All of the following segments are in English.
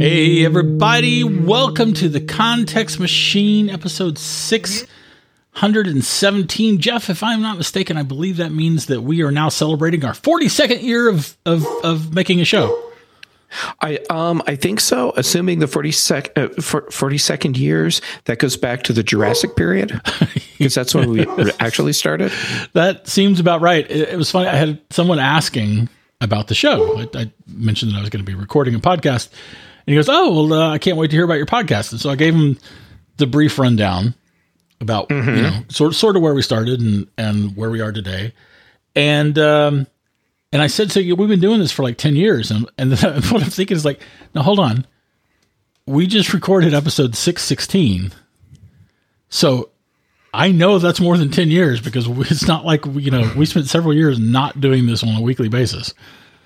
Hey, everybody. Welcome to the Context Machine, episode 617. Jeff, if I'm not mistaken, I believe that means that we are now celebrating our 42nd year of making a show. I think so. Assuming the 42nd years, that goes back to the Jurassic period, because that's when we actually started. That seems about right. It was funny. I had someone asking about the show. I mentioned that I was going to be recording a podcast, and he goes, "Oh, well, I can't wait to hear about your podcast." And so I gave him the brief rundown about sort of where we started and where we are today, and I said, "So we've been doing this for like 10 years," and then what I'm thinking is like, "Now hold on, we just recorded episode 616, so." I know that's more than 10 years because it's not like, we spent several years not doing this on a weekly basis.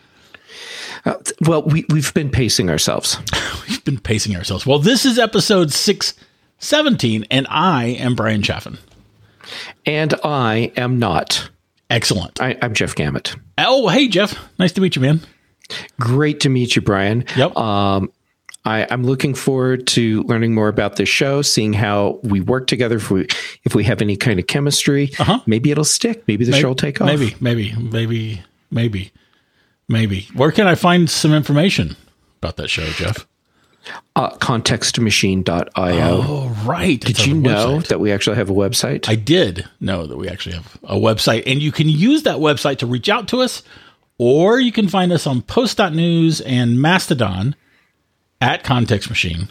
Well, we've been pacing ourselves. We've been pacing ourselves. Well, this is episode 617, and I am Brian Chaffin. And I am not. Excellent. I'm Jeff Gamet. Oh, hey, Jeff. Nice to meet you, man. Great to meet you, Brian. Yep. I'm looking forward to learning more about this show, seeing how we work together. If we have any kind of chemistry, maybe it'll stick. Maybe the show will take off. Maybe. Where can I find some information about that show, Jeff? Contextmachine.io. Oh, right. Did you know that we actually have a website? I did know that we actually have a website, and you can use that website to reach out to us, or you can find us on Post.news and Mastodon. At Context Machine.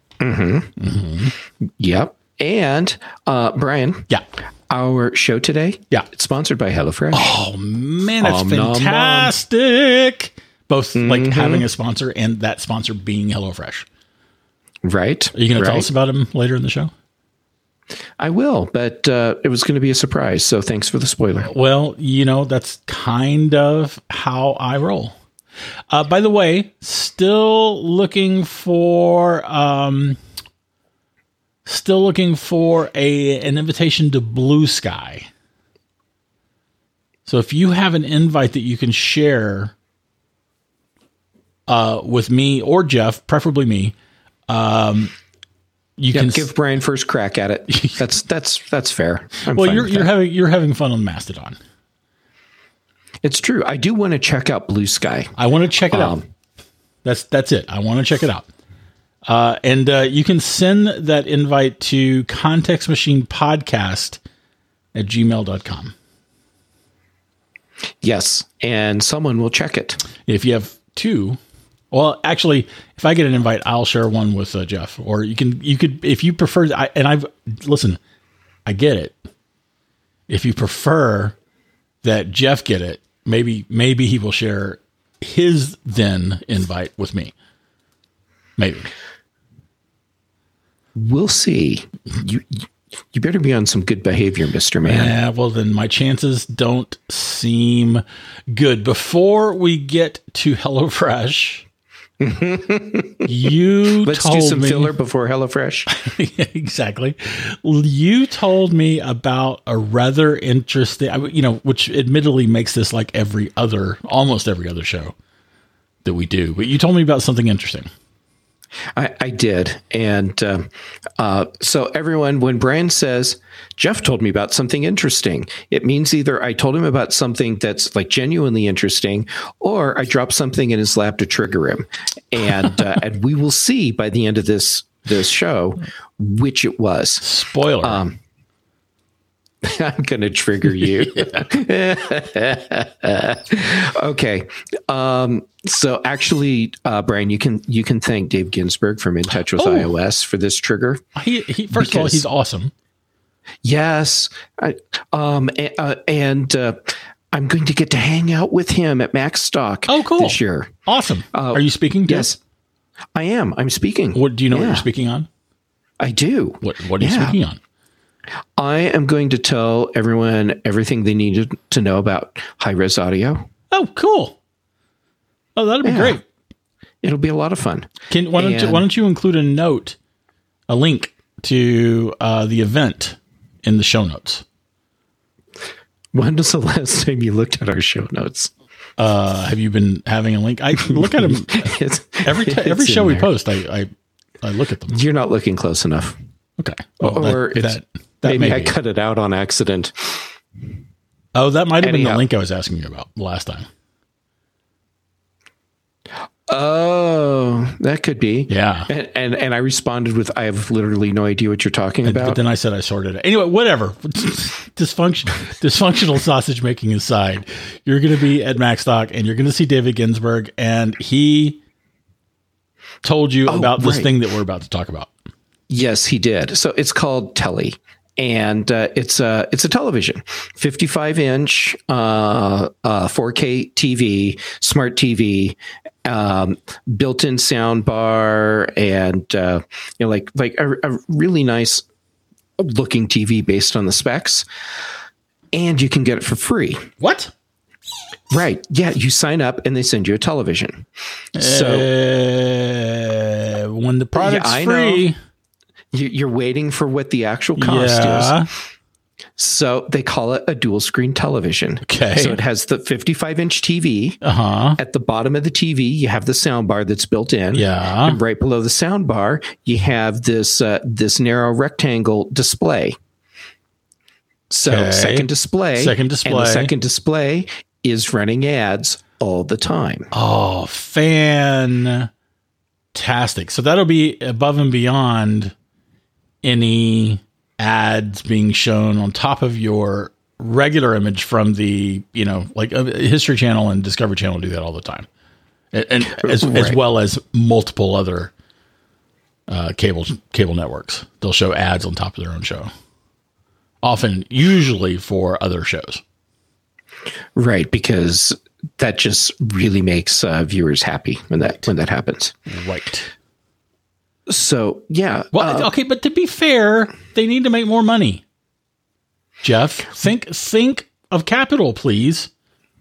Yep. And Brian. Yeah. Our show today. Yeah. It's sponsored by HelloFresh. Oh man, that's fantastic. Both like having a sponsor and that sponsor being HelloFresh. Right. Are you going to tell us about him later in the show? I will, but it was going to be a surprise. So thanks for the spoiler. Well, that's kind of how I roll. By the way, still looking for an invitation to Blue Sky. So if you have an invite that you can share with me or Jeff, preferably me, you can give Brian first crack at it. That's fair. Well, you're having fun on Mastodon. It's true. I do want to check out Blue Sky. I want to check it out. That's it. I want to check it out. And you can send that invite to contextmachinepodcast@gmail.com. Yes. And someone will check it. If you have two, well, actually, if I get an invite, I'll share one with Jeff, or you could, if you prefer, I get it. If you prefer that Jeff get it, maybe he will share his then invite with me. Maybe. We'll see. You better be on some good behavior, Mr. Man. Yeah, well then my chances don't seem good. Before we get to HelloFresh, Let's do some filler before HelloFresh. Exactly. You told me about a rather interesting, which admittedly makes this like almost every other show that we do. But you told me about something interesting. I did. And so everyone, when Brian says, Jeff told me about something interesting, it means either I told him about something that's like genuinely interesting, or I dropped something in his lap to trigger him. And and we will see by the end of this show which it was. Spoiler. I'm going to trigger you. Okay. So actually, Brian, you can thank Dave Ginsburg from In Touch with iOS for this trigger. He first of all, he's awesome. Yes. I'm going to get to hang out with him at MacStock. Oh, cool. This year. Awesome. Are you speaking? Yes, I am. I'm speaking. What do you know what you're speaking on? I do. What are you speaking on? I am going to tell everyone everything they needed to know about high-res audio. Oh, cool. Oh, that'll be great. It'll be a lot of fun. Why don't you include a link to the event in the show notes? When was the last time you looked at our show notes? Have you been having a link? I look at them every show we post. I look at them. You're not looking close enough. Okay. Well, or maybe I cut it out on accident. Oh, that might have been the link I was asking you about the last time. Oh, that could be. Yeah. And I responded with, I have literally no idea what you're talking about. But then I said I sorted it. Anyway, whatever. Dysfunctional sausage making aside, you're going to be at MacStock and you're going to see David Ginsburg, and he told you about this thing that we're about to talk about. Yes, he did. So it's called Telly. And it's a television, 55-inch 4K TV, smart TV, built-in sound bar, and like a really nice looking TV based on the specs. And you can get it for free. What? Right? Yeah, you sign up and they send you a television. So when the product's free. You're waiting for what the actual cost is. So they call it a dual screen television. Okay. So it has the 55-inch TV. Uh-huh. At the bottom of the TV, you have the sound bar that's built in. Yeah. And right below the sound bar, you have this narrow rectangle display. So second display. And the second display is running ads all the time. Oh, fantastic. So that'll be above and beyond any ads being shown on top of your regular image from the, like History Channel and Discovery Channel do that all the time. And as well as multiple other cable networks. They'll show ads on top of their own show. Usually for other shows. Right, because that just really makes viewers happy when that happens. Right. So, yeah. Well, okay, but to be fair, they need to make more money. Jeff, think of capital, please.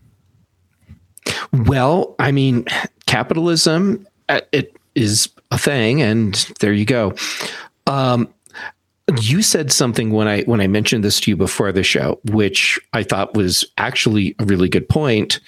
Well, I mean, capitalism, it is a thing, and there you go. You said something when I mentioned this to you before the show, which I thought was actually a really good point.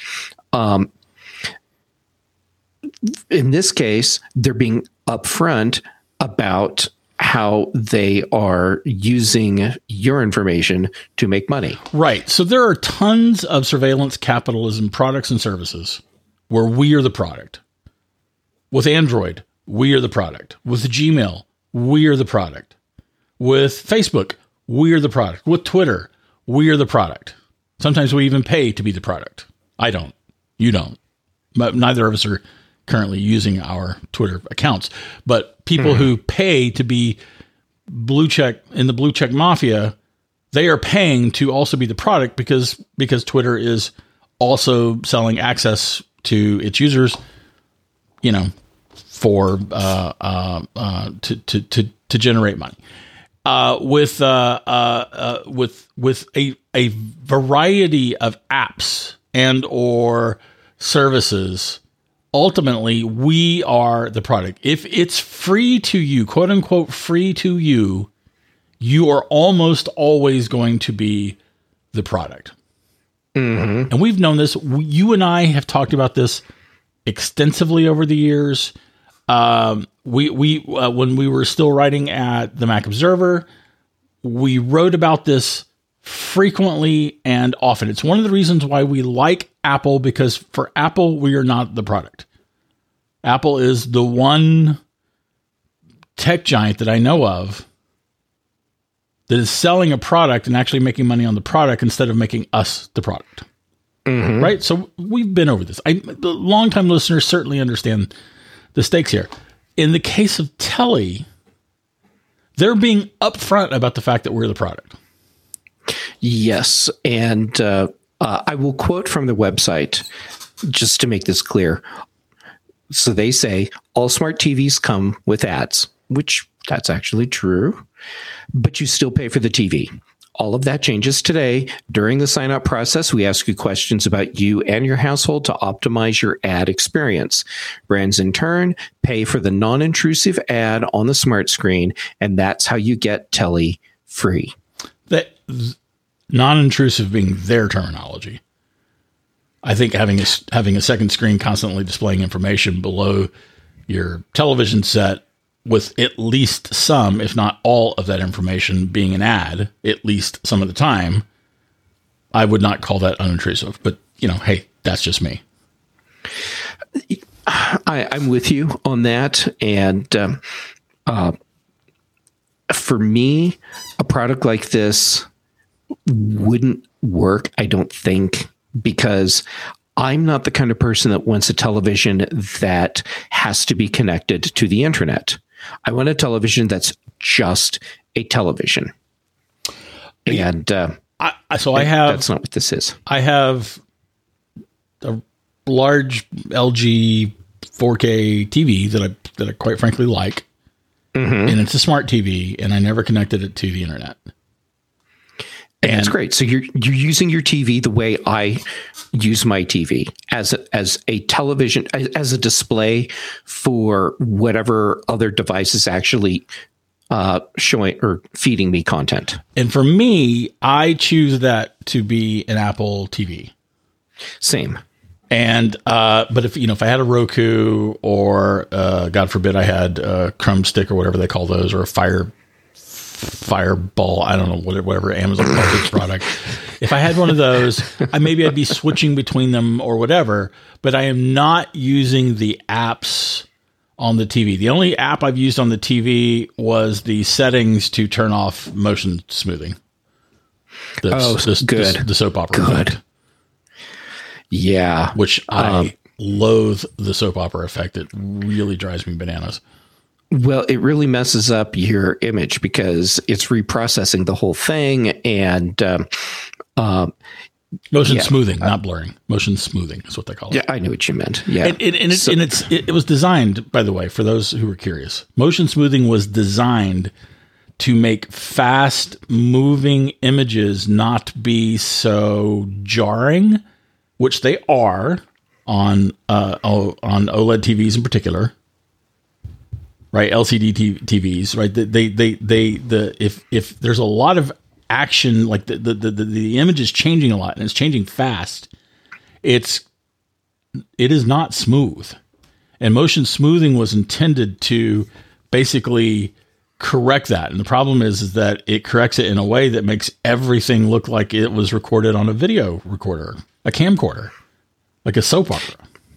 In this case, they're being upfront about how they are using your information to make money. Right. So there are tons of surveillance capitalism products and services where we are the product. With Android, we are the product. With Gmail, we are the product. With Facebook, we are the product. With Twitter, we are the product. Sometimes we even pay to be the product. I don't. You don't. But neither of us are currently using our Twitter accounts. But people who pay to be blue check in the blue check mafia, they are paying to also be the product because Twitter is also selling access to its users, for to generate money. With a variety of apps and or services, ultimately we are the product. If it's free to you, quote unquote free to you, you are almost always going to be the product. Mm-hmm. And we've known this. You and I have talked about this extensively over the years. We when we were still writing at the Mac Observer, we wrote about this frequently and often. It's one of the reasons why we like Apple, because for Apple, we are not the product. Apple is the one tech giant that I know of that is selling a product and actually making money on the product instead of making us the product. Mm-hmm. Right? So we've been over this. The longtime listeners certainly understand the stakes here. In the case of Telly, they're being upfront about the fact that we're the product. Yes. And I will quote from the website just to make this clear. So they say, all smart TVs come with ads, which that's actually true, but you still pay for the TV. All of that changes today. During the sign-up process, we ask you questions about you and your household to optimize your ad experience. Brands, in turn, pay for the non-intrusive ad on the smart screen, and that's how you get Telly free. That non-intrusive being their terminology. I think having a second screen constantly displaying information below your television set with at least some, if not all of that information being an ad, at least some of the time, I would not call that unintrusive. But, hey, that's just me. I'm with you on that. And for me, a product like this wouldn't work, I don't think, because I'm not the kind of person that wants a television that has to be connected to the internet. I want a television that's just a television. And that's not what this is. I have a large LG 4K TV that I quite frankly like. Mm-hmm. And it's a smart TV, and I never connected it to the internet. And that's great. So you're using your TV the way I use my TV, as a television, as a display for whatever other device is actually showing or feeding me content. And for me, I choose that to be an Apple TV. Same. And but if I had a Roku or God forbid I had a Chrome Stick or whatever they call those, or a Fireball, I don't know, whatever Amazon calls its product. If I had one of those, I'd be switching between them or whatever, but I am not using the apps on the TV. The only app I've used on the TV was the settings to turn off motion smoothing. Good. The soap opera. Good. Effect. Yeah. Which I loathe the soap opera effect. It really drives me bananas. Well, it really messes up your image because it's reprocessing the whole thing, and motion smoothing, not blurring. Motion smoothing is what they call it. Yeah, I knew what you meant. Yeah, it was designed, by the way, for those who were curious. Motion smoothing was designed to make fast moving images not be so jarring, which they are on OLED TVs in particular. Right, LCD TVs, right? If there's a lot of action, like the image is changing a lot and it's changing fast, it is not smooth. And motion smoothing was intended to basically correct that. And the problem is that it corrects it in a way that makes everything look like it was recorded on a video recorder, a camcorder, like a soap opera.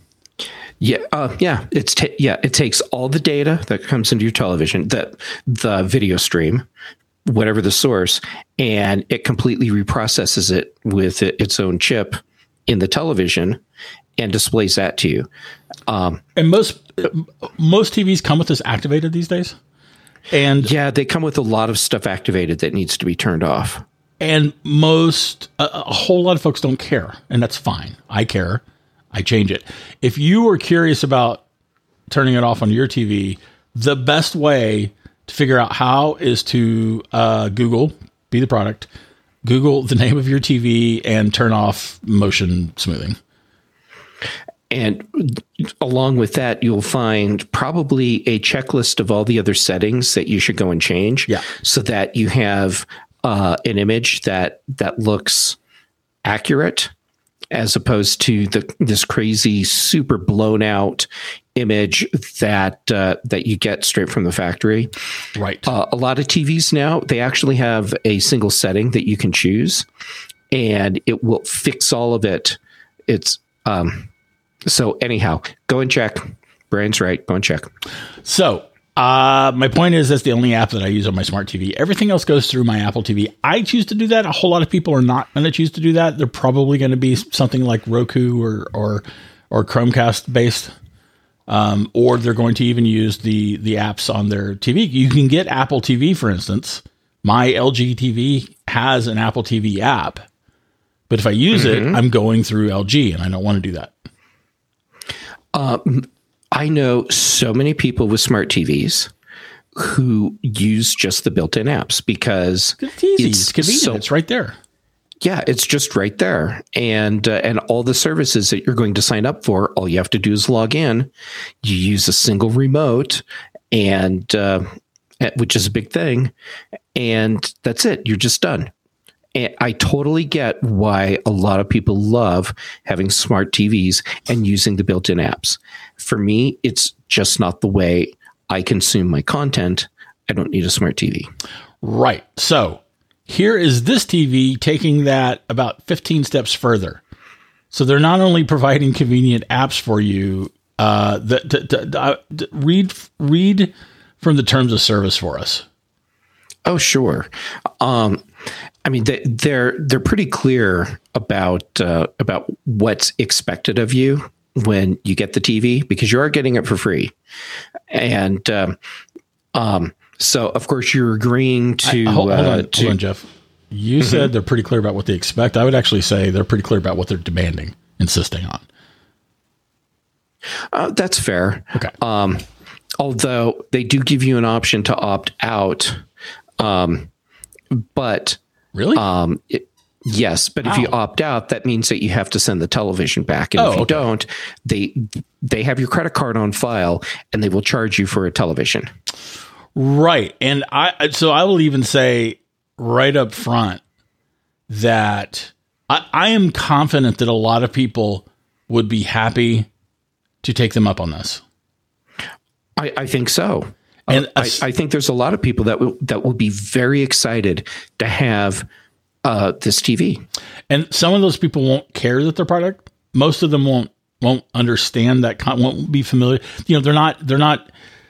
Yeah, it takes all the data that comes into your television, the video stream, whatever the source, and it completely reprocesses it with its own chip in the television and displays that to you. And most TVs come with this activated these days. And yeah, they come with a lot of stuff activated that needs to be turned off. And a whole lot of folks don't care, and that's fine. I care. I change it. If you were curious about turning it off on your TV, the best way to figure out how is to Google, be the product, Google the name of your TV and turn off motion smoothing. And along with that, you'll find probably a checklist of all the other settings that you should go and change, so that you have an image that looks accurate, as opposed to this crazy, super blown out image that you get straight from the factory. Right. A lot of TVs now, they actually have a single setting that you can choose, and it will fix all of it. It's so anyhow, go and check. Brian's right. Go and check. So my point is that's the only app that I use on my smart TV. Everything else goes through my Apple TV. I choose to do that. A whole lot of people are not going to choose to do that. They're probably going to be something like Roku or Chromecast based, or they're going to even use the apps on their TV. You can get Apple TV, for instance. My LG TV has an Apple TV app, but if I use it, I'm going through LG, and I don't want to do that. I know so many people with smart TVs who use just the built-in apps because it's easy. It's convenient. It's right there. Yeah, it's just right there. And all the services that you're going to sign up for, all you have to do is log in. You use a single remote, and which is a big thing. And that's it. You're just done. And I totally get why a lot of people love having smart TVs and using the built-in apps. For me, it's just not the way I consume my content. I don't need a smart TV. Right. So here is this TV taking that about 15 steps further. So they're not only providing convenient apps for you, read from the terms of service for us. Oh, sure. I mean, they're pretty clear about what's expected of you when you get the TV, because you are getting it for free. And so, of course, you're agreeing to... Hold on, Jeff. You said they're pretty clear about what they expect. I would actually say they're pretty clear about what they're demanding, insisting on. That's fair. Okay. Although they do give you an option to opt out. But... Really? Yes, but if you opt out, that means that you have to send the television back. And if you don't, they have your credit card on file and they will charge you for a television. Right. And I will even say right up front that I am confident that a lot of people would be happy to take them up on this. I think so. And I think there's a lot of people that will be very excited to have this TV. And some of those people won't care that their product. Most of them won't understand that. Won't be familiar. You know, they're not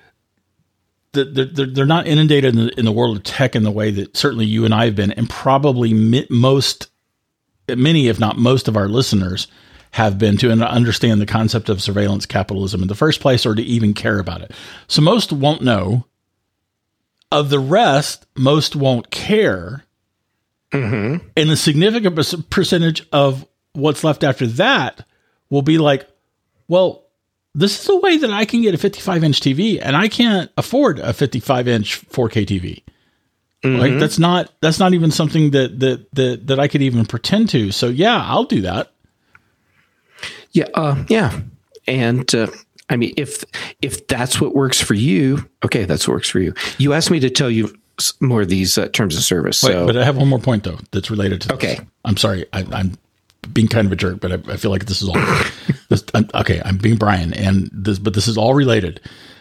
inundated in the world of tech in the way that certainly you and I have been, and probably many, if not most, of our listeners have been, to understand the concept of surveillance capitalism in the first place, or to even care about it. So most won't know. Of the rest, most won't care. Mm-hmm. And the significant percentage of what's left after that will be like, well, this is a way that I can get a 55-inch TV, and I can't afford a 55-inch 4K TV. Mm-hmm. Like that's not even something that I could even pretend to. So yeah, I'll do that. Yeah. Yeah. And, I mean, if that's what works for you, okay, that's what works for you. You asked me to tell you more of these terms of service. Wait, but I have one more point though that's related to this. Okay. I'm sorry. I'm being kind of a jerk, but I feel like this is all I'm being Brian, but this is all related.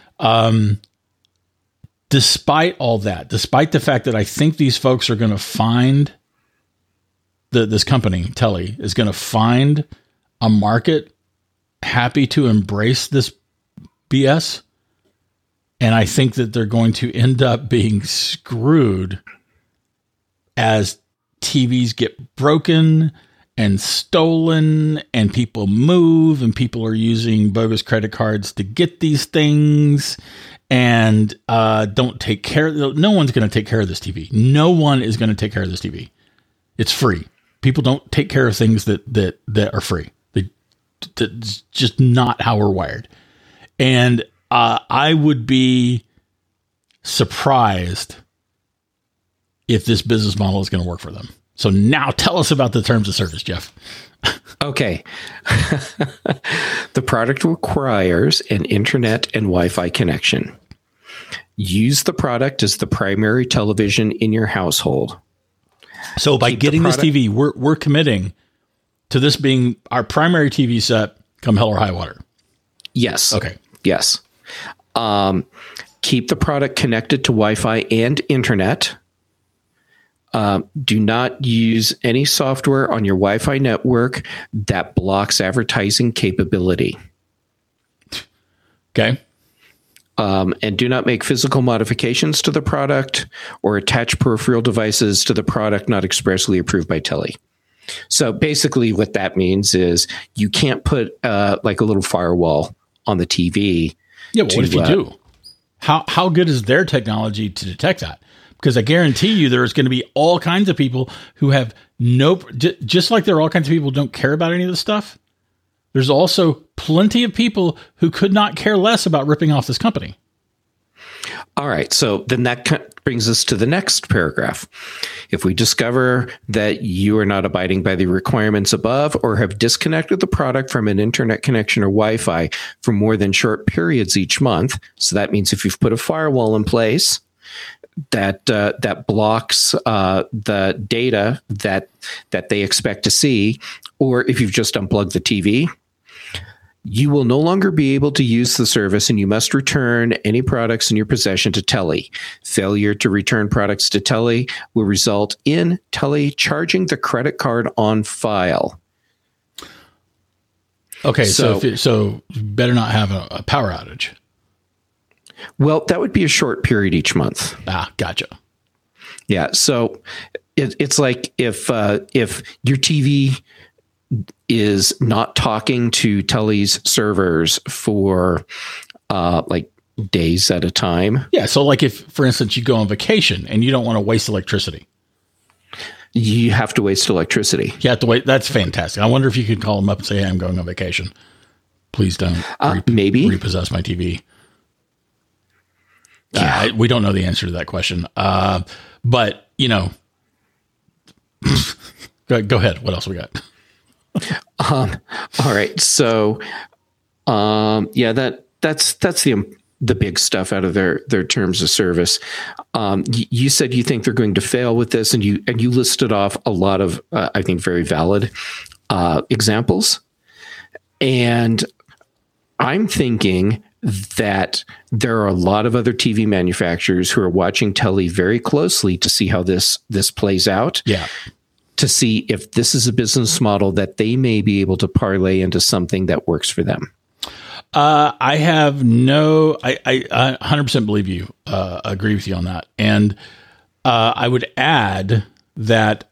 Despite all that, despite the fact that I think these folks are going to find this company, Telly, is going to find a market happy to embrace this BS. And I think that they're going to end up being screwed as TVs get broken and stolen and people move and people are using bogus credit cards to get these things and don't take care. No one's going to take care of this TV. No one is going to take care of this TV. It's free. People don't take care of things that are free. That's just not how we're wired. And I would be surprised if this business model is going to work for them. So now tell us about the terms of service, Jeff. Okay. The product requires an internet and Wi-Fi connection. Use the product as the primary television in your household. So by getting this TV, we're committing to this being our primary TV set come hell or high water. Yes. Okay. Yes. Keep the product connected to Wi-Fi and internet. Do not use any software on your Wi-Fi network that blocks advertising capability. Okay. And do not make physical modifications to the product or attach peripheral devices to the product not expressly approved by Telly. So basically what that means is you can't put like a little firewall on the TV. Yeah, but what if you do? How good is their technology to detect that? Because I guarantee you there's going to be all kinds of people who have just like there are all kinds of people who don't care about any of this stuff. There's also plenty of people who could not care less about ripping off this company. All right. So then that brings us to the next paragraph. If we discover that you are not abiding by the requirements above or have disconnected the product from an internet connection or Wi-Fi for more than short periods each month, so that means if you've put a firewall in place, that blocks the data that they expect to see, or if you've just unplugged the TV, you will no longer be able to use the service, and you must return any products in your possession to Telly. Failure to return products to Telly will result in Telly charging the credit card on file. Okay, so you better not have a power outage. Well, that would be a short period each month. Gotcha. Yeah, so it's like if your TV is not talking to Telly's servers for like days at a time. Yeah. So like if, for instance, you go on vacation and you don't want to waste electricity. You have to waste electricity. You have to wait. That's fantastic. I wonder if you could call them up and say, hey, I'm going on vacation. Please don't maybe repossess my TV. Yeah. We don't know the answer to that question. But, you know, go ahead. What else we got? All right. So, that's the big stuff out of their terms of service. You said you think they're going to fail with this, and you listed off a lot of, I think, very valid examples. And I'm thinking that there are a lot of other TV manufacturers who are watching Telly very closely to see how this plays out. Yeah. To see if this is a business model that they may be able to parlay into something that works for them. I 100% believe you, agree with you on that. And I would add that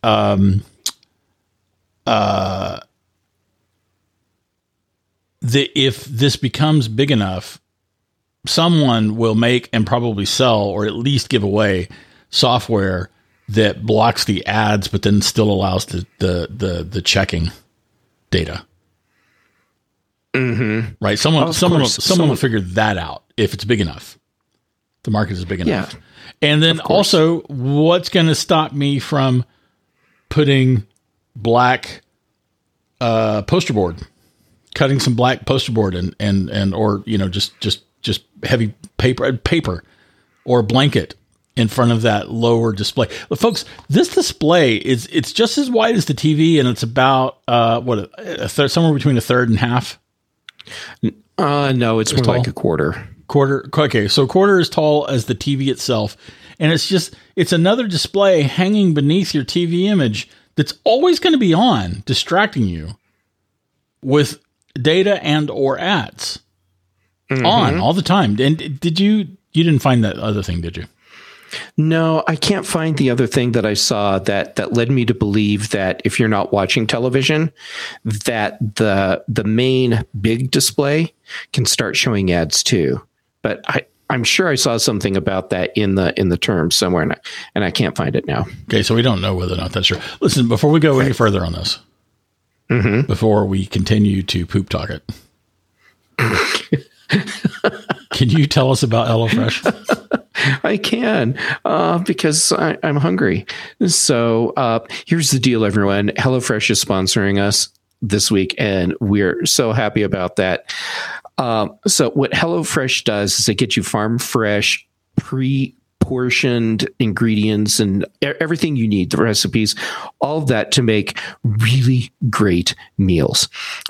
if this becomes big enough, someone will make and probably sell, or at least give away, software that blocks the ads, but then still allows the checking data. Mm-hmm. Right. Someone will figure that out if it's big enough. The market is big enough. Yeah. And then also, what's going to stop me from putting black poster board, cutting some black poster board and or, you know, just heavy paper or blanket in front of that lower display. But folks, this display it's just as wide as the TV, and it's about somewhere between a third and half. No, it's more like a quarter. Okay, so a quarter as tall as the TV itself, and it's another display hanging beneath your TV image that's always going to be on, distracting you with data and or ads on all the time. And you didn't find that other thing, did you? No, I can't find the other thing that I saw that led me to believe that if you're not watching television, that the main big display can start showing ads too. But I'm sure I saw something about that in the terms somewhere, and I can't find it now. Okay, so we don't know whether or not that's true. Listen, before we go any further on this, before we continue to poop talk it, can you tell us about HelloFresh? I can, because I'm hungry. So here's the deal, everyone. HelloFresh is sponsoring us this week, and we're so happy about that. So what HelloFresh does is they get you farm fresh, pre-portioned ingredients and everything you need, the recipes, all of that to make really great meals.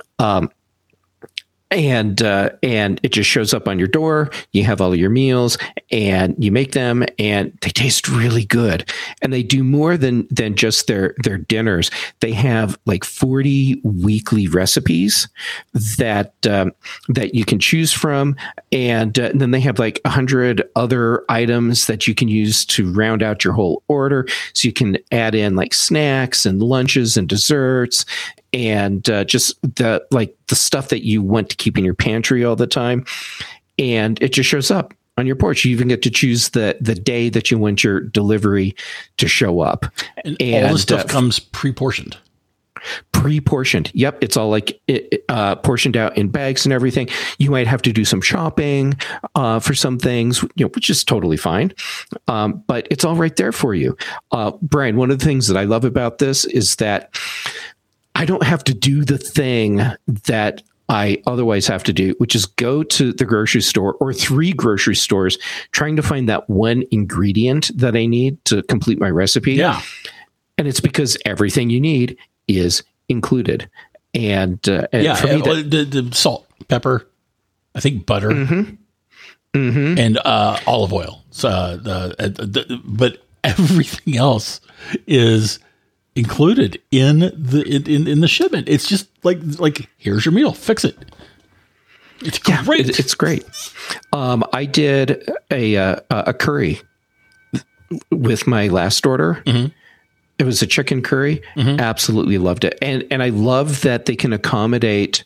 And it just shows up on your door. You have all of your meals and you make them, and they taste really good. And they do more than just their dinners. They have like 40 weekly recipes that you can choose from. And then they have like 100 other items that you can use to round out your whole order. So you can add in like snacks and lunches and desserts, and just the stuff that you want to keep in your pantry all the time. And it just shows up on your porch. You even get to choose the day that you want your delivery to show up. And all the stuff comes pre-portioned. Pre-portioned. Yep. It's all like portioned out in bags and everything. You might have to do some shopping for some things, which is totally fine. But it's all right there for you. Brian, one of the things that I love about this is that I don't have to do the thing that I otherwise have to do, which is go to the grocery store or 3 grocery stores trying to find that one ingredient that I need to complete my recipe. Yeah. And it's because everything you need is included. And for me, the salt, pepper, I think butter, and olive oil. So but everything else is included in the shipment. It's just like here's your meal, fix it. It's great. It's great. I did a curry with my last order. It was a chicken curry. Absolutely loved it. And I love that they can accommodate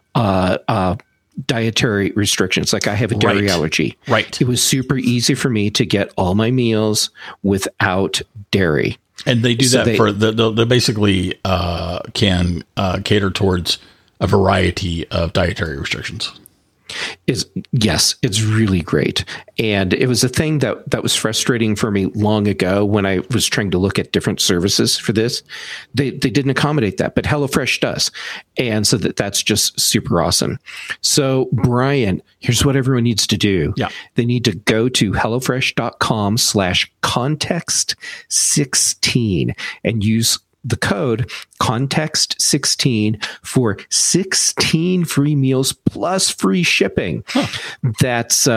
dietary restrictions. Like I have a dairy allergy. Right. It was super easy for me to get all my meals without dairy. And they do that for they basically can cater towards a variety of dietary restrictions. Yes, it's really great. And it was a thing that was frustrating for me long ago when I was trying to look at different services for this. They didn't accommodate that, but HelloFresh does. And so that's just super awesome. So Brian, here's what everyone needs to do. Yeah. They need to go to HelloFresh.com/context16 and use the code context16 for 16 free meals plus free shipping. That's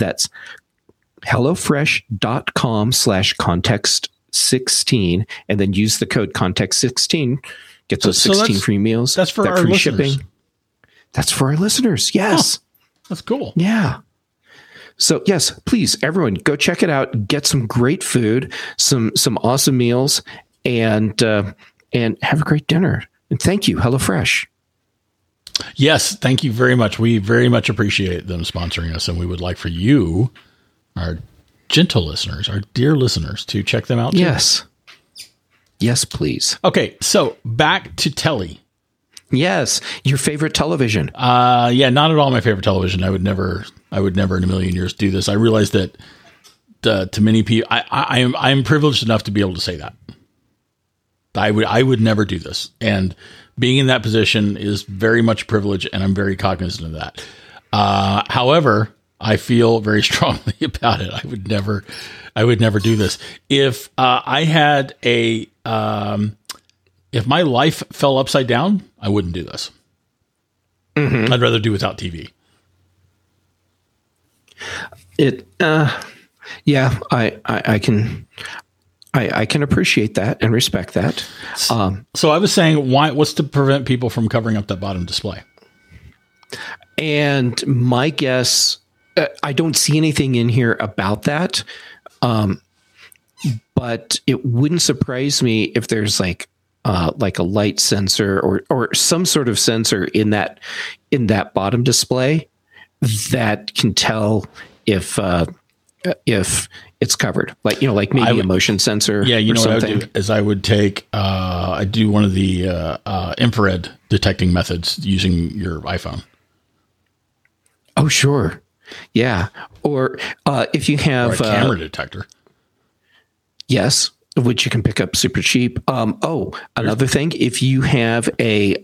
HelloFresh.com/context16 and then use the code context16. Get those 16 free meals. That's for our free listeners. shipping. That's for our listeners. Yes. That's cool. Yeah. So yes, please, everyone, go check it out. Get some great food, some awesome meals, and have a great dinner. And thank you, HelloFresh. Yes, thank you very much. We very much appreciate them sponsoring us, and we would like for you, our gentle listeners, our dear listeners, to check them out too. Yes, please. Okay, so back to telly. Yes, your favorite television. Yeah, not at all my favorite television. I would never in a million years do this. I realize that to many people, I am privileged enough to be able to say that. I would never do this. And being in that position is very much a privilege, and I'm very cognizant of that. However, I feel very strongly about it. I would never do this. If I had if my life fell upside down, I wouldn't do this. I'd rather do without TV. Yeah, I can appreciate that and respect that. So I was saying, what's to prevent people from covering up that bottom display? And my guess, I don't see anything in here about that. But it wouldn't surprise me if there's like a light sensor or some sort of sensor in that bottom display that can tell if it's covered, like maybe a motion sensor. Yeah, what I would do is I would take I do one of the infrared detecting methods using your iPhone. Oh, sure, yeah. Or if you have or a camera detector, yes, which you can pick up super cheap. Another thing, if you have a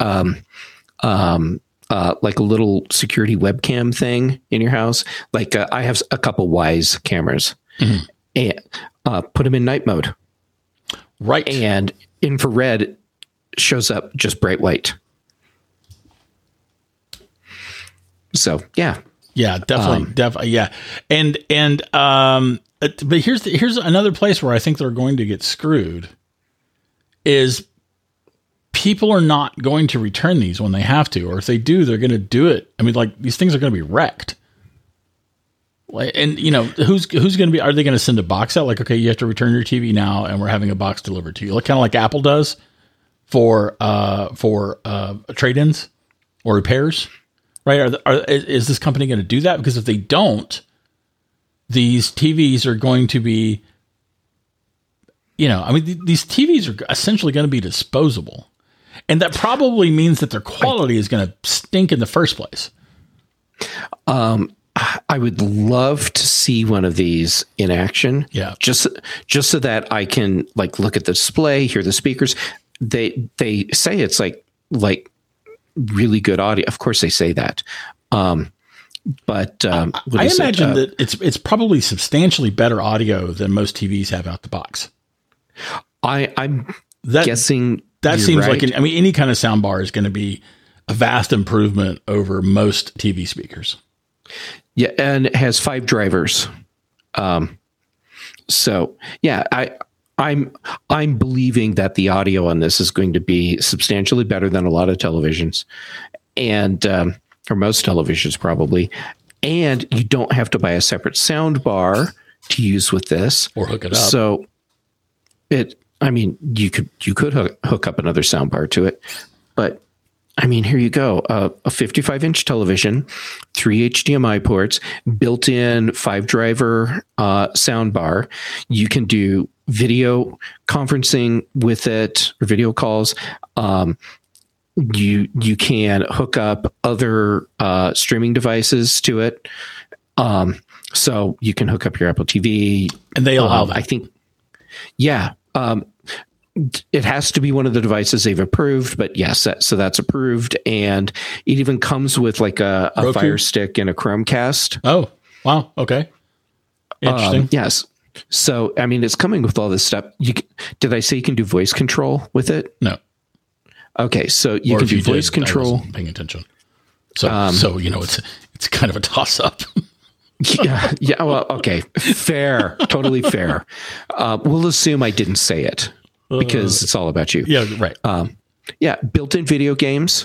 like a little security webcam thing in your house, like I have a couple Wyze cameras, and put them in night mode, right? And infrared shows up just bright white. So yeah, definitely, yeah, and but here's another place where I think they're going to get screwed. Is people are not going to return these when they have to, or if they do, they're going to do it. I mean, like these things are going to be wrecked. And who's going to be? Are they going to send a box out? Like, okay, you have to return your TV now, and we're having a box delivered to you, like kind of like Apple does for trade-ins or repairs, right? Is this company going to do that? Because if they don't, these TVs are going to be, these TVs are essentially going to be disposable. And that probably means that their quality is going to stink in the first place. I would love to see one of these in action. Yeah. Just so that I can look at the display, hear the speakers. They say it's like really good audio. Of course, they say that. But I imagine that it's probably substantially better audio than most TVs have out the box. I'm guessing that seems right. like any kind of sound bar is going to be a vast improvement over most TV speakers. Yeah, and it has 5 drivers. So yeah, I'm believing that the audio on this is going to be substantially better than a lot of televisions, and or most televisions probably. And you don't have to buy a separate sound bar to use with this or hook it up. So you could hook up another sound bar to it, but here you go. A 55-inch television, 3 HDMI ports, built-in 5-driver sound bar. You can do video conferencing with it or video calls. You can hook up other streaming devices to it. So you can hook up your Apple TV. And they allow that. I think, yeah. It has to be one of the devices they've approved, but yes, so that's approved. And it even comes with like a Fire Stick and a Chromecast. Oh, wow. Okay. Interesting. Yes. So, it's coming with all this stuff. Did I say you can do voice control with it? No. Okay. So you can do voice control. I wasn't paying attention. So, it's kind of a toss up. Yeah. Well, okay. Fair. Totally fair. We'll assume I didn't say it because it's all about you. Yeah. Right. Built-in video games,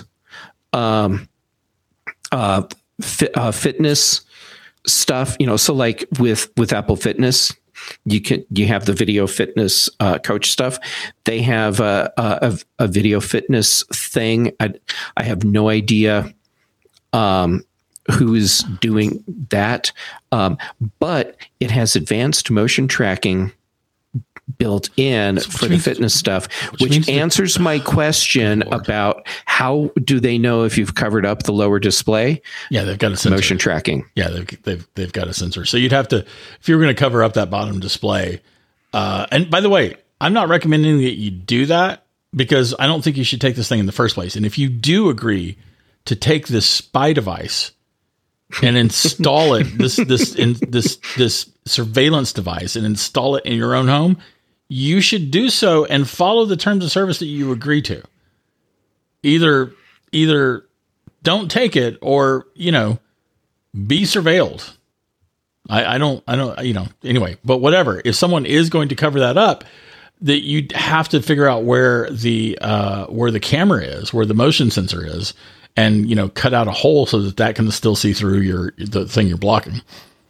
fitness stuff, so like with Apple Fitness, you have the video fitness coach stuff. They have a video fitness thing. I have no idea who is doing that, but it has advanced motion tracking built in for the fitness stuff, which answers my question about how do they know if you've covered up the lower display? Yeah, they've got a sensor. Motion tracking. Yeah, they've got a sensor. So you'd have to, if you were going to cover up that bottom display. And by the way, I'm not recommending that you do that because I don't think you should take this thing in the first place. And if you do agree to take this spy device and install it, this surveillance device, and install it in your own home, you should do so and follow the terms of service that you agree to. Either don't take it or, be surveilled. I don't, anyway, but whatever. If someone is going to cover that up, that you have to figure out where the camera is, where the motion sensor is, and, cut out a hole so that can still see through the thing you're blocking.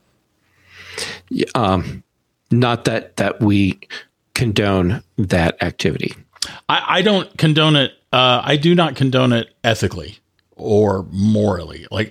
Not that we condone that activity. I don't condone it. I do not condone it ethically or morally. Like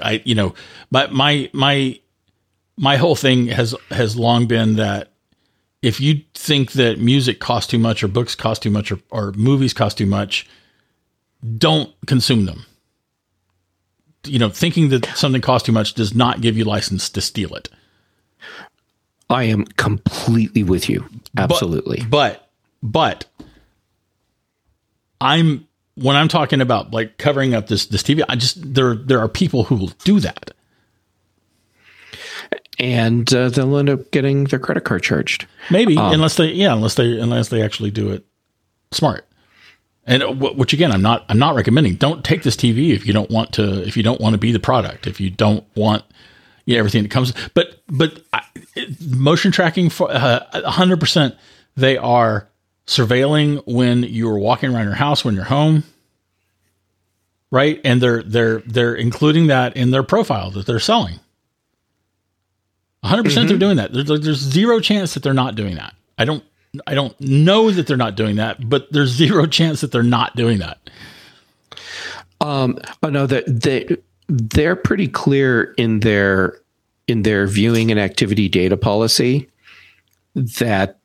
my whole thing has long been that if you think that music costs too much or books cost too much or movies cost too much, don't consume them. Thinking that something costs too much does not give you license to steal it. I am completely with you. Absolutely. But when I'm talking about like covering up this TV, there are people who will do that. And they'll end up getting their credit card charged. Maybe unless they actually do it smart. And which again, I'm not recommending. Don't take this TV if you don't want to be the product, if you don't want everything that comes. But motion tracking for 100%, they are surveilling when you're walking around your house, when you're home, right? And they're including that in their profile that they're selling. 100% they're doing that. There's zero chance that they're not doing that. I don't know that they're not doing that, but there's zero chance that they're not doing that. No, they're pretty clear in their viewing and activity data policy that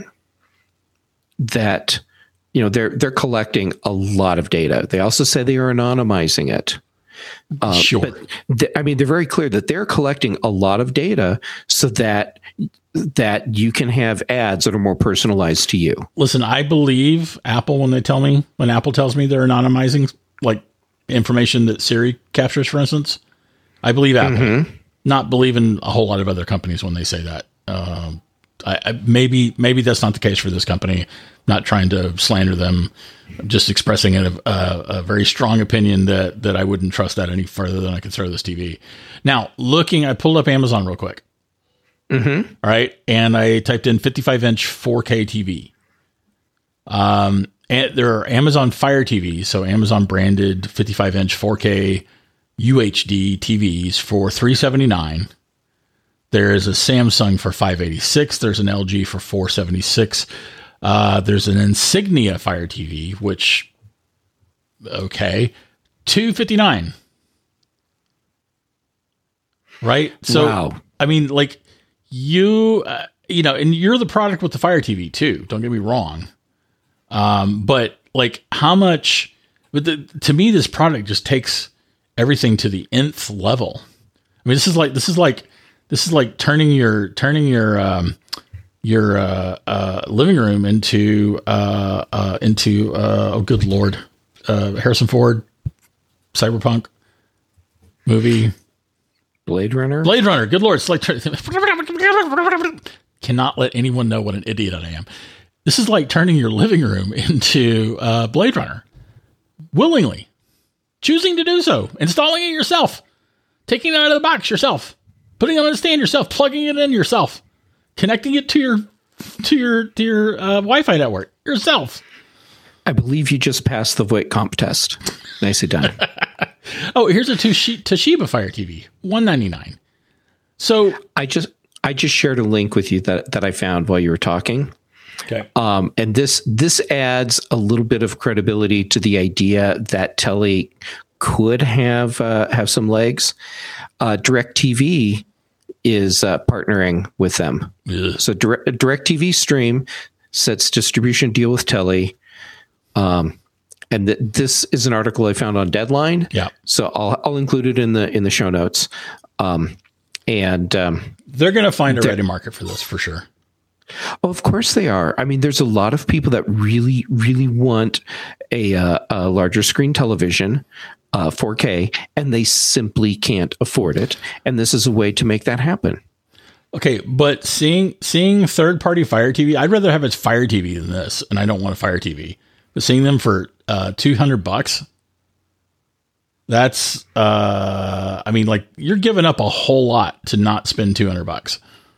they're collecting a lot of data. They also say they are anonymizing it. Sure. But they're very clear that they're collecting a lot of data so that you can have ads that are more personalized to you. Listen, I believe Apple when Apple tells me they're anonymizing, like information that Siri captures, for instance. I believe Apple, not believe in a whole lot of other companies when they say that. Maybe that's not the case for this company. Not trying to slander them, just expressing a very strong opinion that I wouldn't trust that any further than I could throw this TV. Now, I pulled up Amazon real quick. All right, and I typed in 55-inch 4K TV. And there are Amazon Fire TVs, so Amazon branded 55-inch 4K UHD TVs for $379. There is a Samsung for $586. There's an LG for $476. There's an Insignia Fire TV, which, okay, $259. Right? So, wow. I mean, like, and you're the product with the Fire TV too. Don't get me wrong. But like, how much? To me, this product just takes everything to the nth level. I mean, this is like turning your living room into oh good Lord, Harrison Ford cyberpunk movie. Blade Runner. Good Lord. It's like, cannot let anyone know what an idiot I am. This is like turning your living room into Blade Runner. Willingly. Choosing to do so. Installing it yourself. Taking it out of the box yourself. Putting it on a stand yourself. Plugging it in yourself. Connecting it to your Wi-Fi network yourself. I believe you just passed the Voight comp test. Nicely done. Oh, here's a Toshiba Fire TV, $199. So I just shared a link with you that I found while you were talking. Okay. And this adds a little bit of credibility to the idea that Telly could have some legs. DirecTV is partnering with them. Ugh. So DirecTV Stream sets distribution deal with Telly. And this is an article I found on Deadline. Yeah. So I'll include it in the show notes. They're going to find a ready market for this for sure. Oh, of course they are. I mean, there's a lot of people that really, really want a larger screen television, 4K, and they simply can't afford it. And this is a way to make that happen. Okay, but seeing third-party Fire TV, I'd rather have a Fire TV than this, and I don't want a Fire TV. But seeing them for $200, that's I mean, like, you're giving up a whole lot to not spend $200.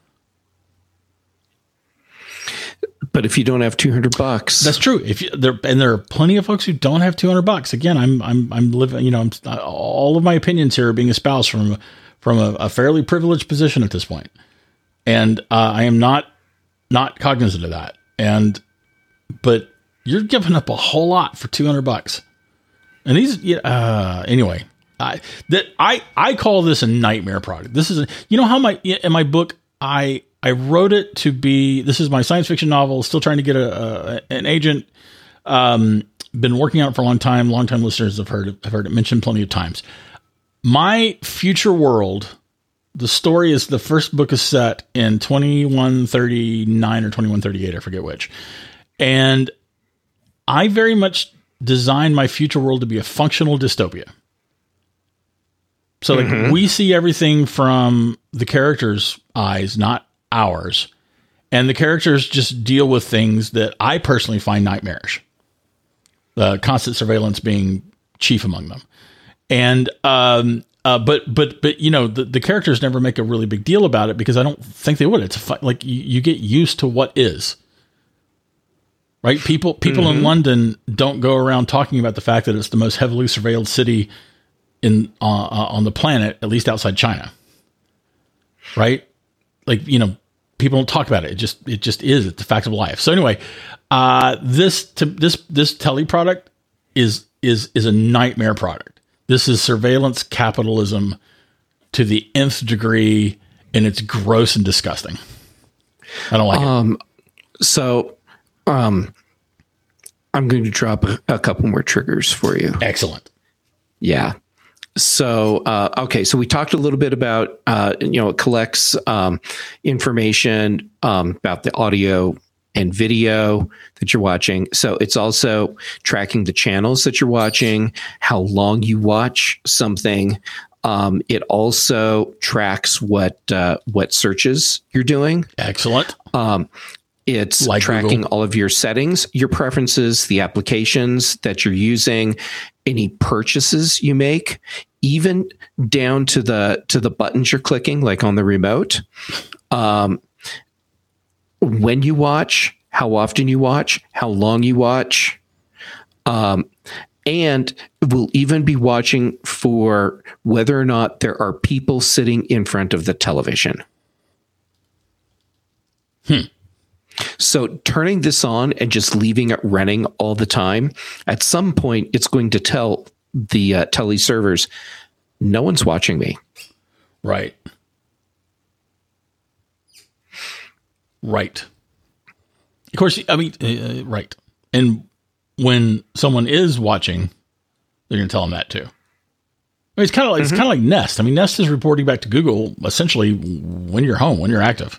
But if you don't have $200, that's true. There are plenty of folks who don't have $200. Again, I'm living. All of my opinions here are being espoused from a fairly privileged position at this point, and I am not cognizant of that. But you're giving up a whole lot for $200. And these, anyway, I call this a nightmare product. This is how in my book I wrote it to be. This is my science fiction novel. Still trying to get an agent. Been working on it for a long time. Long-time listeners have heard it mentioned plenty of times. My future world. The story is the first book is set in 2139 or 2138. I forget which. And I very much designed my future world to be a functional dystopia. So like we see everything from the characters' eyes, not ours. And the characters just deal with things that I personally find nightmarish. Constant surveillance being chief among them. And but the characters never make a really big deal about it because I don't think they would. It's like you get used to what is. Right? People in London don't go around talking about the fact that it's the most heavily surveilled city on the planet, at least outside China. Right? Like, people don't talk about it. It just is. It's the fact of life. So anyway, this Telly product is a nightmare product. This is surveillance capitalism to the nth degree, and it's gross and disgusting. I don't like it. So I'm going to drop a couple more triggers for you. Excellent. Yeah. So, okay. So we talked a little bit about, it collects information about the audio and video that you're watching. So it's also tracking the channels that you're watching, how long you watch something. It also tracks what searches you're doing. Excellent. It's Like tracking Google. all of your settings, your preferences, the applications that you're using, any purchases you make, even down to the buttons you're clicking, like on the remote. When you watch, how often you watch, how long you watch, and we'll even be watching for whether or not there are people sitting in front of the television. So turning this on and just leaving it running all the time, at some point, it's going to tell the tele servers, no one's watching me. Right. Right. Of course, I mean, right. And when someone is watching, they're going to tell them that too. I mean, it's kind of like Nest. I mean, Nest is reporting back to Google essentially when you're home, when you're active.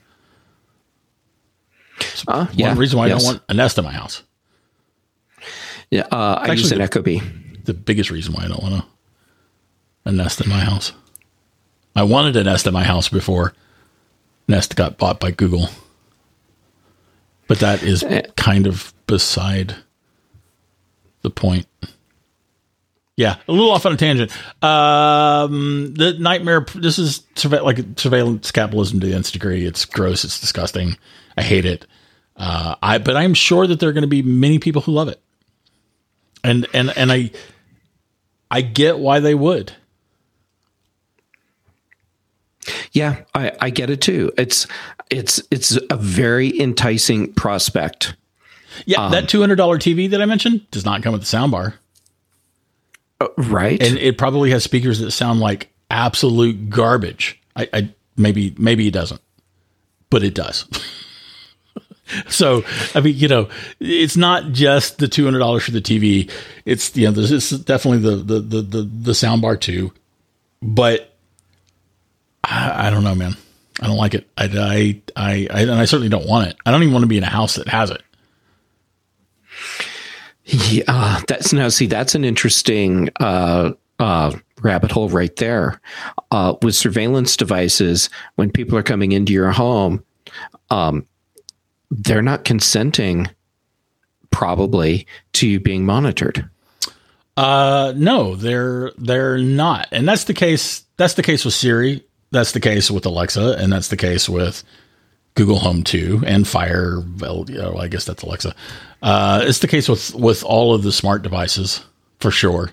One reason why I don't want a Nest in my house. Yeah, I use an Ecobee. The biggest reason why I don't want a Nest in my house. I wanted a Nest in my house before Nest got bought by Google. But that is kind of beside the point. Yeah, a little off on a tangent. The nightmare, this is like surveillance capitalism to the nth degree. It's gross. It's disgusting. I hate it. But I'm sure that there are going to be many people who love it. And I get why they would. Yeah, I get it too. It's a very enticing prospect. Yeah, that $200 TV that I mentioned does not come with the soundbar. Right. And it probably has speakers that sound like absolute garbage. I maybe it doesn't, but it does. So, I mean, it's not just the $200 for the TV. It's, this is definitely the soundbar too, but I don't know, man. I don't like it. And I certainly don't want it. I don't even want to be in a house that has it. Yeah, that's an interesting rabbit hole right there. With surveillance devices, when people are coming into your home, they're not consenting probably to you being monitored. No, they're not. And that's the case. That's the case with Siri. That's the case with Alexa. And that's the case with Google Home 2 and Fire. Well, I guess that's Alexa. It's the case with all of the smart devices for sure.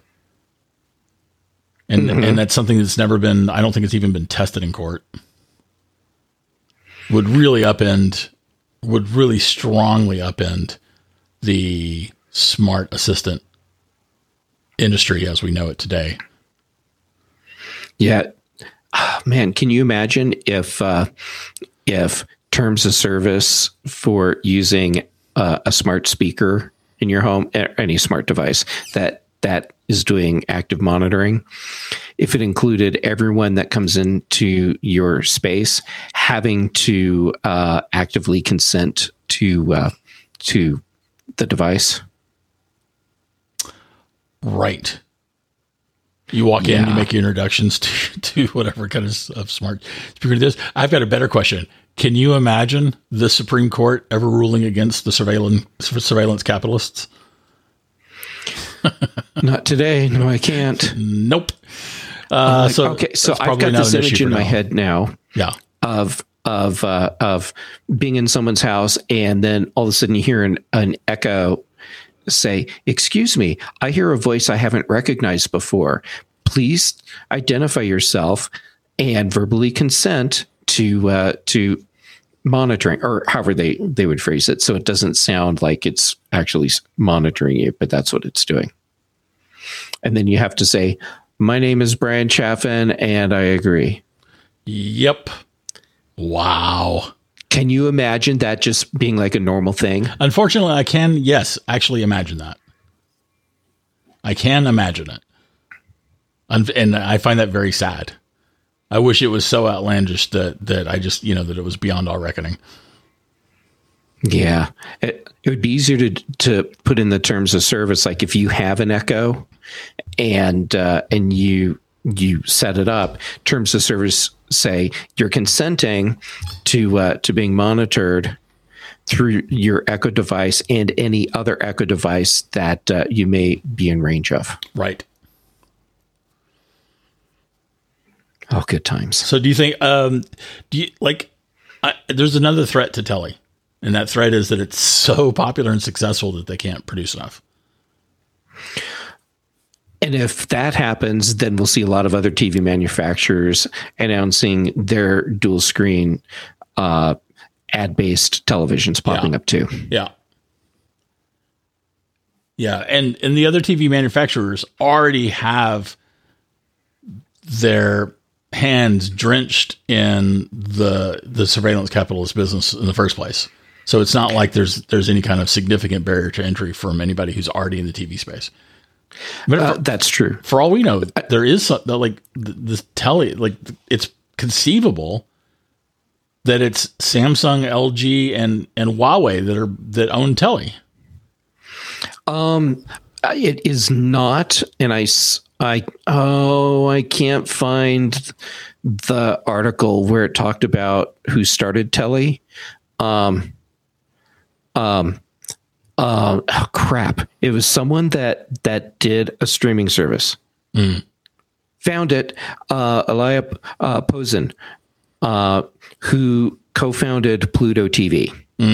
And and that's something that's never been, I don't think it's even been tested in court. Would really strongly upend the smart assistant industry as we know it today. Yeah. Man, can you imagine if terms of service for using a smart speaker in your home, any smart device that is doing active monitoring, if it included everyone that comes into your space having to actively consent to the device? Right. You walk in, you make your introductions to whatever kind of smart speaker it is. I've got a better question. Can you imagine the Supreme Court ever ruling against the surveillance capitalists? Not today. No, I can't. Nope. So I've got this image in my head now. Yeah. Of being in someone's house, and then all of a sudden you hear an echo say, "Excuse me, I hear a voice I haven't recognized before. Please identify yourself and verbally consent to monitoring," or however they would phrase it, so it doesn't sound like it's actually monitoring you, but that's what it's doing. And then you have to say, "My name is Brian Chaffin, and I agree." Yep. Wow. Can you imagine that just being like a normal thing? Unfortunately, I can, yes, actually imagine that. I can imagine it. And I find that very sad. I wish it was so outlandish that I just, that it was beyond all reckoning. Yeah, it would be easier to put in the terms of service. Like if you have an Echo and you set it up, terms of service say you're consenting to being monitored through your Echo device and any other Echo device that you may be in range of. Right. Oh, good times. So do you think, there's another threat to Telly, and that threat is that it's so popular and successful that they can't produce enough. And if that happens, then we'll see a lot of other TV manufacturers announcing their dual screen ad-based televisions popping up too. Yeah. Yeah. And the other TV manufacturers already have their hands drenched in the surveillance capitalist business in the first place. So it's not like there's any kind of significant barrier to entry from anybody who's already in the TV space. That's true. For all we know, there is this Telly, it's conceivable that it's Samsung, LG, and Huawei that own Telly. It is not, and I can't find the article where it talked about who started Telly. Crap! It was someone that did a streaming service. Found it, Elia Posen, who co-founded Pluto TV.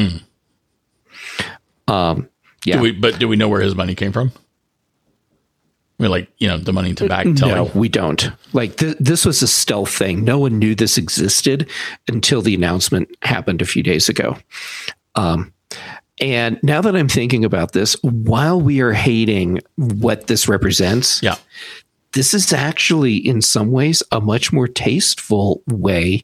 Yeah. Do we know where his money came from? I mean, the money to back Telly. No, we don't. This was a stealth thing. No one knew this existed until the announcement happened a few days ago. And now that I'm thinking about this, while we are hating what this represents, this is actually in some ways a much more tasteful way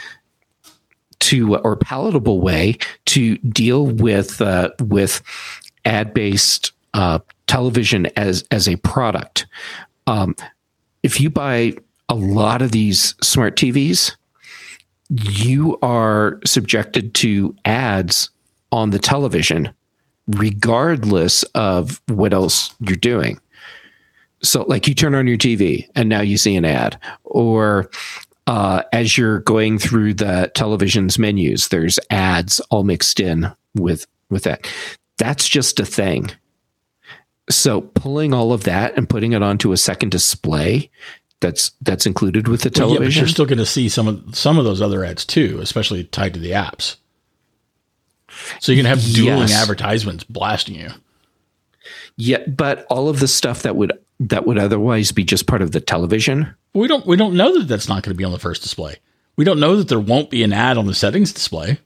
or palatable way to deal with ad-based television as a product. If you buy a lot of these smart TVs, you are subjected to ads on the television, regardless of what else you're doing. So you turn on your TV and now you see an ad, or as you're going through the television's menus, there's ads all mixed in with that. That's just a thing. So pulling all of that and putting it onto a second display that's included with the television. Yeah, but you're still going to see some of those other ads too, especially tied to the apps. So you're going to have dueling advertisements blasting you. Yeah, but all of the stuff that would otherwise be just part of the television. We don't know that that's not going to be on the first display. We don't know that there won't be an ad on the settings display.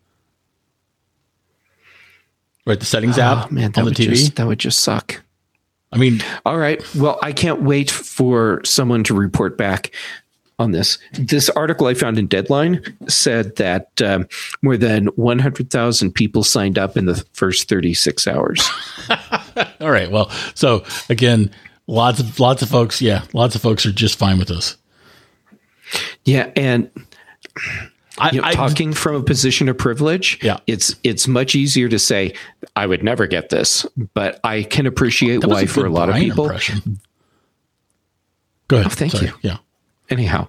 Right, the settings app on the TV. That would just suck. I mean, all right. Well, I can't wait for someone to report back on this. This article I found in Deadline said that more than 100,000 people signed up in the first 36 hours. All right. Well, so again, lots of folks. Yeah, lots of folks are just fine with this. Yeah, and talking from a position of privilege, it's much easier to say I would never get this, but I can appreciate why for a lot of people. Impression. Go ahead. Oh, thank you. Yeah. Anyhow,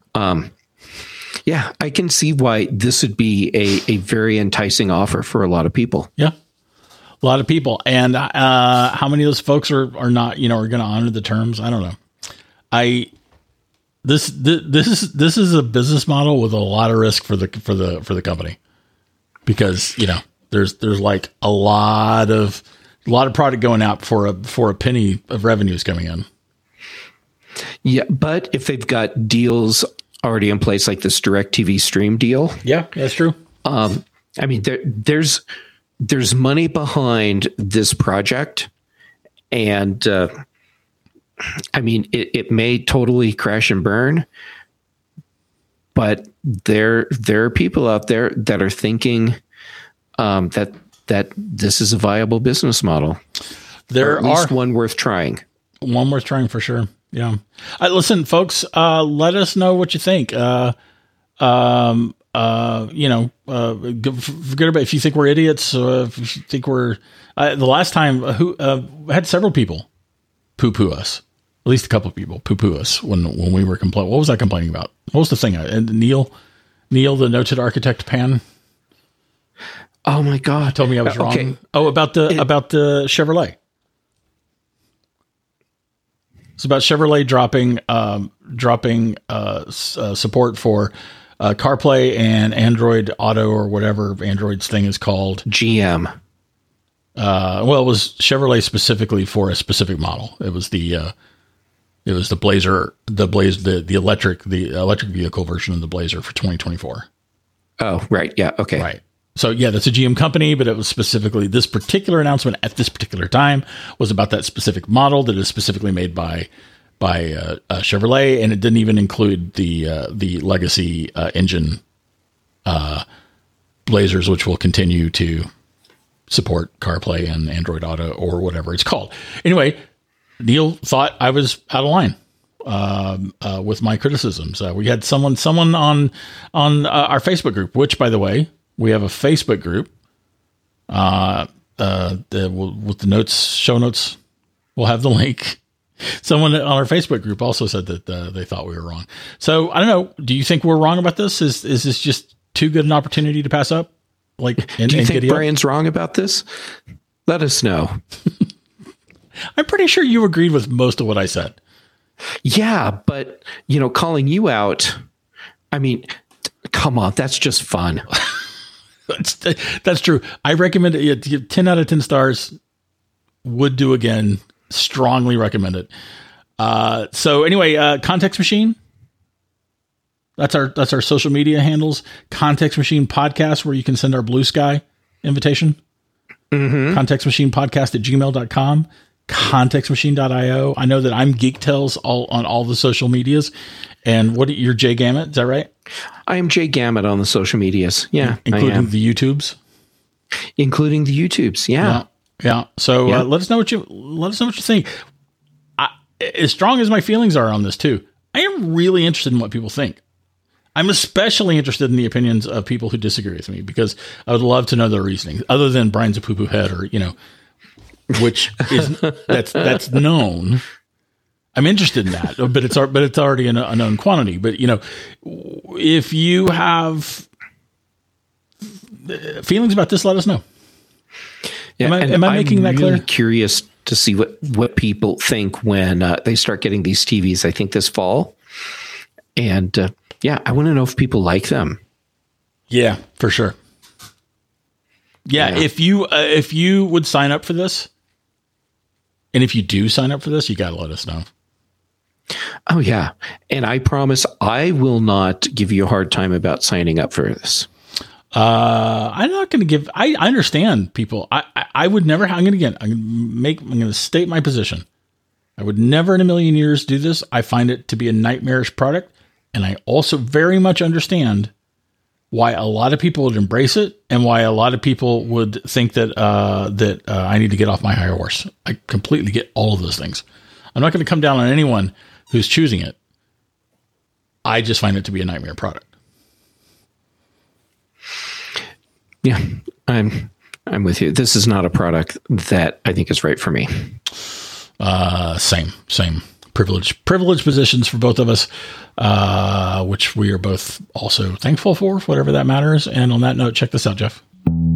I can see why this would be a very enticing offer for a lot of people. Yeah, a lot of people. And how many of those folks are not, are going to honor the terms? I don't know. This is a business model with a lot of risk for the company, because there's like a lot of product going out for a penny of revenues coming in. Yeah, but if they've got deals already in place, like this DirecTV Stream deal, yeah, that's true. I mean, there's money behind this project, and I mean, it may totally crash and burn, but there are people out there that are thinking that this is a viable business model. There or at least one worth trying. One worth trying for sure. Yeah. Listen, folks, let us know what you think. forget about if you think we're idiots. If you think we're the last time who had several people poo-poo us. At least a couple of people poo-poo us when we were complaining. What was I complaining about? What was the thing? And Neil, the noted architect Pan. Oh my God! Told me I was wrong. Oh, about the Chevrolet. It's about Chevrolet dropping support for CarPlay and Android Auto or whatever Android's thing is called. GM. Well, it was Chevrolet specifically for a specific model. It was the Blazer, the electric vehicle version of the Blazer for 2024. Oh, right. Yeah. Okay. Right. So yeah, that's a GM company, but it was specifically this particular announcement at this particular time was about that specific model that is specifically made by Chevrolet, and it didn't even include the legacy engine Blazers, which will continue to support CarPlay and Android Auto or whatever it's called. Anyway, Neil thought I was out of line with my criticisms. We had someone on our Facebook group, which, by the way, we have a Facebook group. With the show notes, we'll have the link. Someone on our Facebook group also said that they thought we were wrong. So I don't know. Do you think we're wrong about this? Is this just too good an opportunity to pass up? Do you think Brian's wrong about this? Let us know. I'm pretty sure you agreed with most of what I said. Yeah, but calling you out. I mean, come on, that's just fun. That's true. I recommend it. 10 out of 10 stars. Would do again. Strongly recommend it. So anyway, Context Machine. That's our social media handles. Context Machine Podcast, where you can send our Blue Sky invitation. Mm-hmm. contextmachinepodcast@gmail.com. contextmachine.io. I know that I'm Geek Tales on all the social medias. And you're Jay Gamet, is that right? I am Jay Gamet on the social medias. Yeah. Including the YouTubes. Including the YouTubes. Yeah. Yeah. So let us know what you think. As strong as my feelings are on this too, I am really interested in what people think. I'm especially interested in the opinions of people who disagree with me, because I would love to know their reasoning, other than Brian's a poo-poo head, or which is that's known. I'm interested in that, but it's already a known quantity. But if you have feelings about this, let us know. Yeah, am I making that clear? I'm really curious to see what people think when they start getting these TVs. I think this fall, and I want to know if people like them. Yeah, for sure. Yeah. If you would sign up for this, and if you do sign up for this, you got to let us know. Oh, yeah. And I promise I will not give you a hard time about signing up for this. I'm not going to give. I understand people. I would never. I'm going to state my position. I would never in a million years do this. I find it to be a nightmarish product. And I also very much understand why a lot of people would embrace it, and why a lot of people would think that I need to get off my high horse. I completely get all of those things. I'm not going to come down on anyone who's choosing it. I just find it to be a nightmare product. Yeah, I'm with you. This is not a product that I think is right for me. Same privileged positions for both of us, which we are both also thankful for, whatever that matters. And on that note, check this out, Jeff.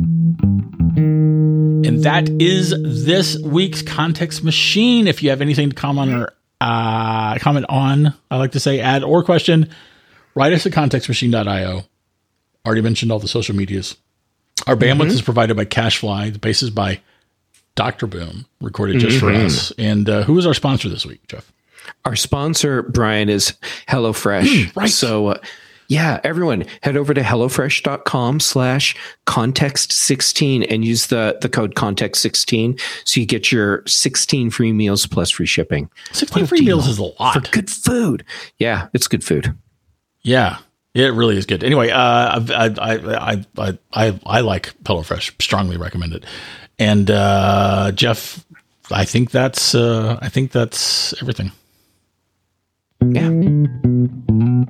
And that is this week's Context Machine. If you have anything to comment on, I like to say, add or question, write us at contextmachine.io. Already mentioned all the social medias. Our bandwidth is provided by CacheFly. The bass is by Dr. Boom, recorded just for us. And who is our sponsor this week, Jeff? Our sponsor, Brian, is HelloFresh. Right. So, everyone, head over to HelloFresh.com/context16 and use the code context16 so you get your 16 free meals plus free shipping. 16 free meals is a lot. For good food. Yeah, it's good food. Yeah, it really is good. Anyway, I like HelloFresh. Strongly recommend it. And Jeff, I think that's everything. Yeah.